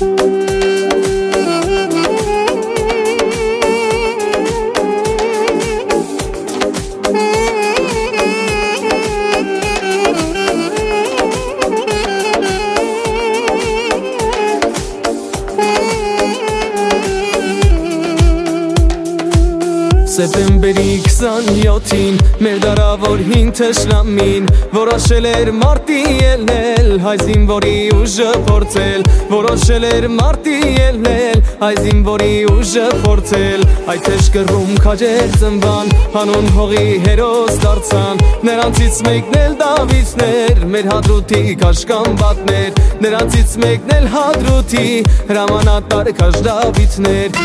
Սեպտեմբերի 27-ին մեր դարավոր հին թշնամին որոշել էր մարտի ելնել հայ զինվորի ուժը փորձել որոշել էր մարտի ելնել հայ զինվորի ուժը փորձել այդ թշկռում քաջեր ծնվան հանուն հողի հերոս դարձան նրանցից մեկն էլ Դավիթներ մեր հադրութի կաշկամբատներ նրանցից մեկն էլ հադրութի հրամանատար Դավիթներ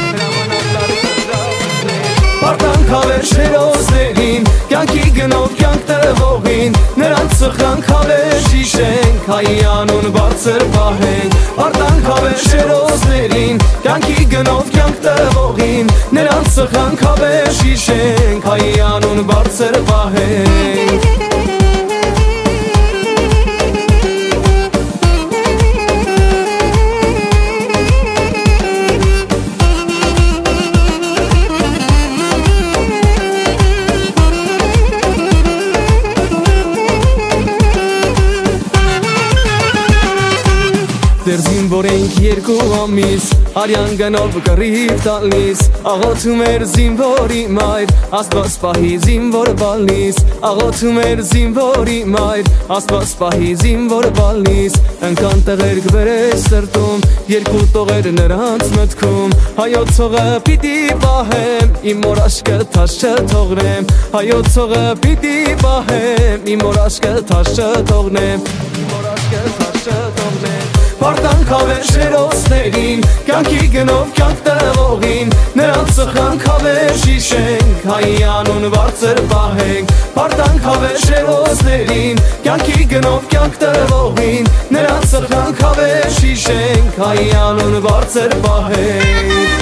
Պարտան քավեր շերոսներին, կյանքի գնով կյանք տրվողին Նրանց սխրան քավեր շիշենք, հայի անուն բարձր պահենք Պարտան քավեր շերոսներին, կյանքի գնով կյանք տրվողին Նրանց սխրան քավեր շիշենք, հայի անուն բարձր պահենք Դեր զինվոր ենք երկու ամիս, արյան գնով կռիվ տալիս Աղոթում էր զինվորի մայր, Աստված պահի զինվոր բալիս Աղոթում էր զինվորի մայր, Աստված պահի զինվոր բալիս Ընկան տեղեր գվերես սրտում, երկու տողեր նրանց մտքում Հայոց հողը պիտի պահեմ, իմ մոր աշկը թաշ չթողնեմ Հայոց հողը պիտի պահեմ, իմ մոր աշկը թաշ չթողնեմ Իմ մոր աշկը թաշ չթողնեմ Պարտան քավեր շերոսներին, կյանքի գնով կյանք տրվողին Նրանց սխրան քավեր շիշենք, հայի անուն բարձր պահենք Պարտան քավեր շերոսներին, կյանքի գնով կյանք տրվողին Նրանց սխրան քավեր շիշենք, հայի անուն բարձր պահենք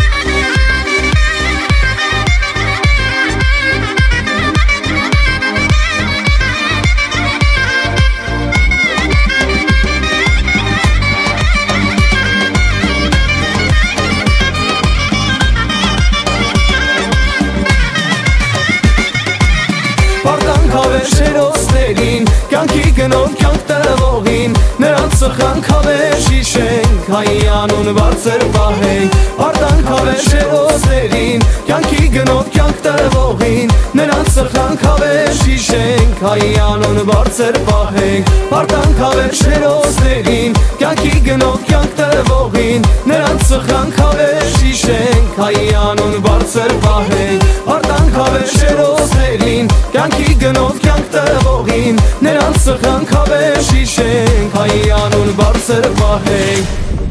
Շերոսներին, կյանքի գնով կյանք տրվողին Նրանց սխրան քավեր շիշենք, հայի անուն բարձր պահենք Պարտան քավեր շերոսներին, կյանքի գնով կյանք տրվողին Նրանց սխրան քավեր շիշենք, հայի անուն բարձր պահենք Պարտան քավեր շերոսներին, կյանքի գնով կյանք տրվողին Նրանց սխրան քավեր շիշենք, հայի անուն բարձր պահենք Պարտան քավեր շերոսներին, կյանքի գնով կյանք տրվողին Նրանց սխրան քավեր շիշենք, հայի անուն բարձր պահենք